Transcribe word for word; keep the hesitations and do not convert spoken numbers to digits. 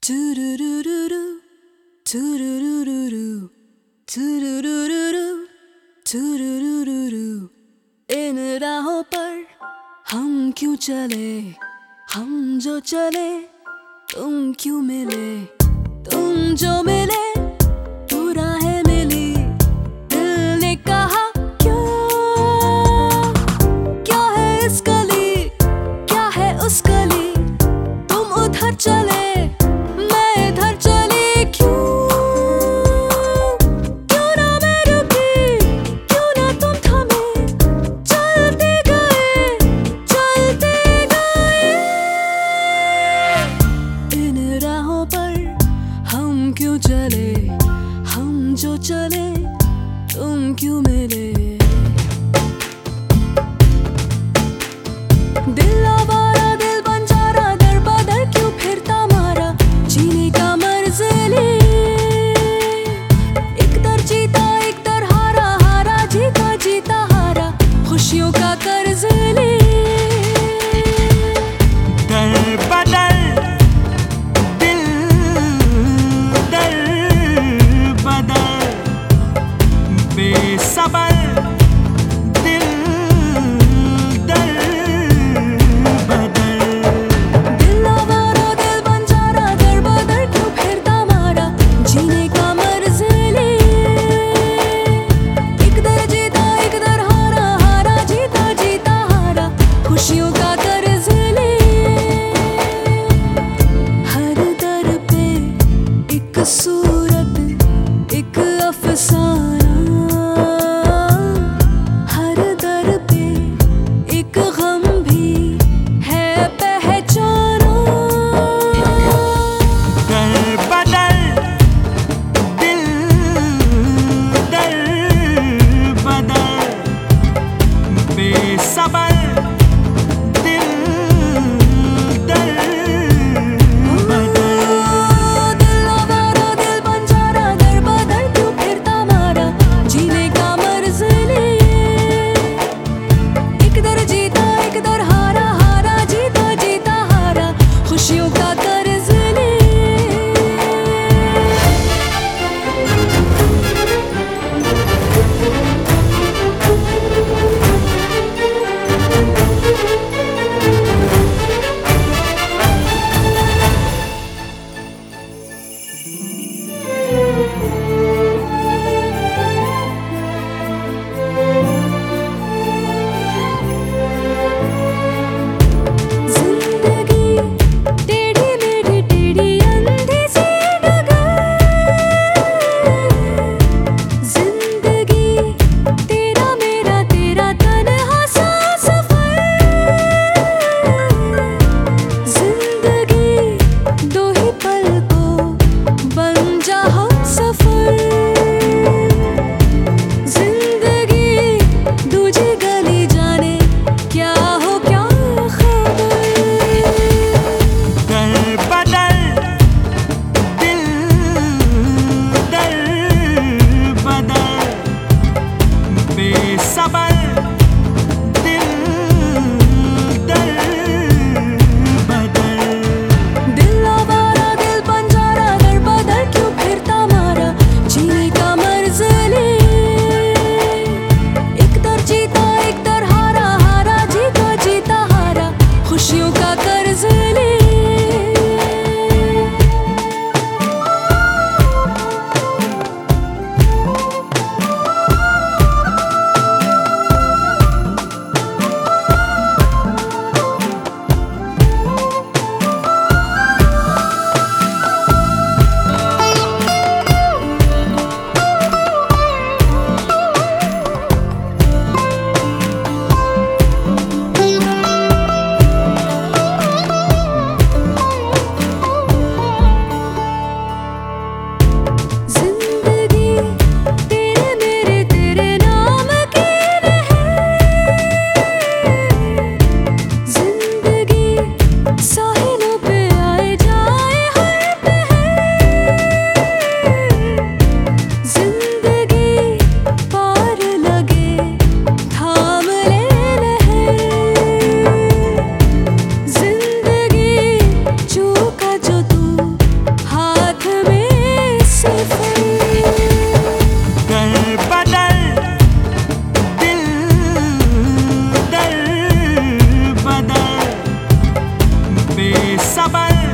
Turururu, turururu, turururu, turururu। इन राहों पर हम क्यों चले, हम जो चले तुम क्यों मिले, तुम जो मिले तो राहें मिली। दिल ने कहा क्यों, क्या है इस गली, क्या है उस गली, तुम उधर चले मैं इधर चली। क्यों, क्यों ना मैं रुकी, क्यों ना तुम थमे, चलते गए चलते गए। इन राहों पर हम क्यों चले, हम जो चले तुम क्यों मिले। दिल आवारा दिल बंजारा दर बदर क्यों फिरता मारा, जीने का मर्ज ले। एक दर जीता एक दर हारा, हारा जीता जीता हारा, खुशियों का कर्ज ले। दर बदर दिल दर बदर बेसबर दिल दर बदर। दिल आवारा दिल बंजारा दर बदर क्यों फिरता मारा, जीने का मर्ज ले। एक दर जीता एक दर हारा, हारा जीता जीता हारा, खुशियों का कर्ज ले। हर दर पे एक सूरत एक अफसाना, हर दर पे एक गम भी है पहचाना। दर बदर दिल दर बदर बेसबर दिल दर बदर। दिल आवारा दिल सबर